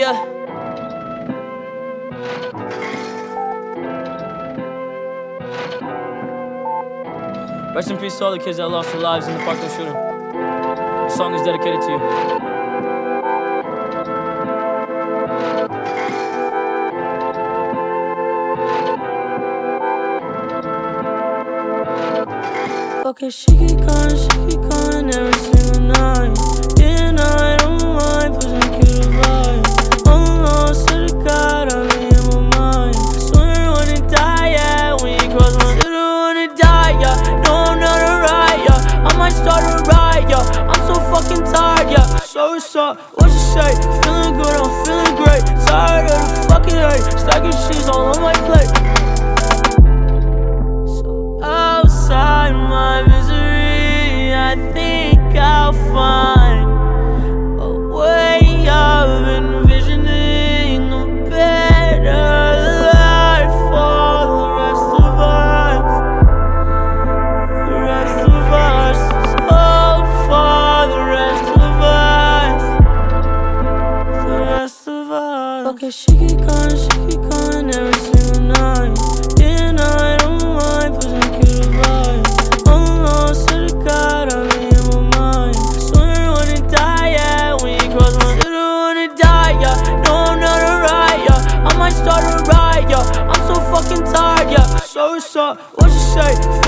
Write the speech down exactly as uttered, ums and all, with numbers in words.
yeah. Rest in peace to all the kids that lost their lives in the Parkland shooting. This song is dedicated to you. Okay, she keep calling, she keep calling every single night. Yeah, no, I don't mind, pushing cute to vibe. Almost to the God, I'm in my mind. Swear when it die, yeah, when you cross my city, when it die, yeah. No, I'm not a riot, yeah. I might start a riot, yeah. I'm so fucking tired, yeah. So what's up, what you say? Feeling good, I'm feeling great. Tired of the fucking hate, stacking sheets all on my plate. Outside my misery, I think I'll find a way of envisioning a better life for the rest of us. The rest of us, hope for the rest of us. The rest of us. Okay, she keep calling, she keep calling every single night. Yeah, no, I don't mind pushing cute to vibe. Almost to the God, I'm in my mind. Swear when it die, yeah, when you cross my city, when it die, yeah. No, I'm not a riot, yeah. I might start a riot, yeah. I'm so fucking tired, yeah. So what's up, what you say?